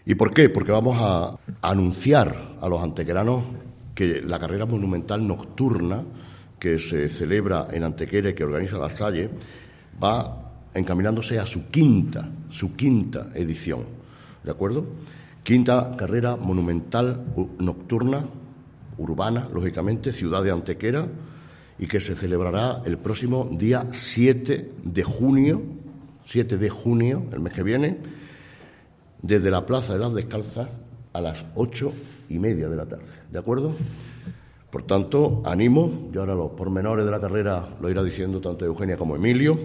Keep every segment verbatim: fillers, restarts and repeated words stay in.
¿Y por qué? Porque vamos a anunciar a los antequeranos que la carrera monumental nocturna que se celebra en Antequera y que organiza La Salle va encaminándose a su quinta, su quinta edición, ¿de acuerdo? Quinta carrera monumental nocturna, urbana, lógicamente, ciudad de Antequera, y que se celebrará el próximo día siete de junio, siete de junio, el mes que viene, desde la Plaza de las Descalzas a las ocho y media de la tarde, ¿de acuerdo? Por tanto, animo, yo ahora los pormenores de la carrera lo irá diciendo tanto Eugenia como Emilio,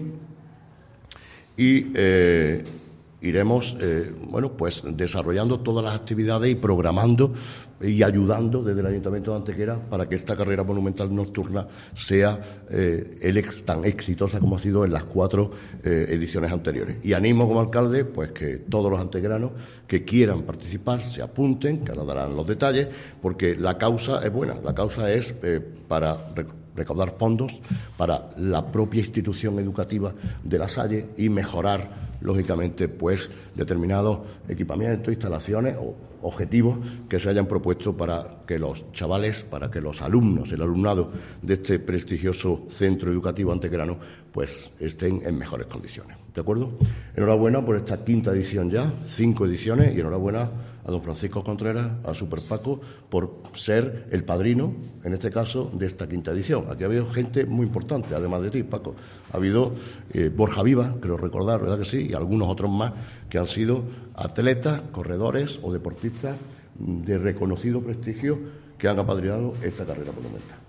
y eh, iremos, eh, bueno, pues desarrollando todas las actividades y programando y ayudando desde el Ayuntamiento de Antequera para que esta carrera monumental nocturna sea eh, el ex, tan exitosa como ha sido en las cuatro eh, ediciones anteriores. Y animo como alcalde, pues que todos los antequeranos que quieran participar se apunten, que ahora darán los detalles, porque la causa es buena. La causa es eh, para recaudar fondos para la propia institución educativa de La Salle y mejorar, lógicamente, pues determinados equipamientos, instalaciones o objetivos que se hayan propuesto para que los chavales, para que los alumnos, el alumnado de este prestigioso centro educativo antequerano, pues estén en mejores condiciones. ¿De acuerdo? Enhorabuena por esta quinta edición ya, cinco ediciones, y enhorabuena a don Francisco Contreras, a Super Paco, por ser el padrino, en este caso, de esta quinta edición. Aquí ha habido gente muy importante, además de ti, Paco. Ha habido eh, Borja Viva, creo recordar, ¿verdad que sí? Y algunos otros más que han sido atletas, corredores o deportistas de reconocido prestigio que han apadrinado esta carrera monumental.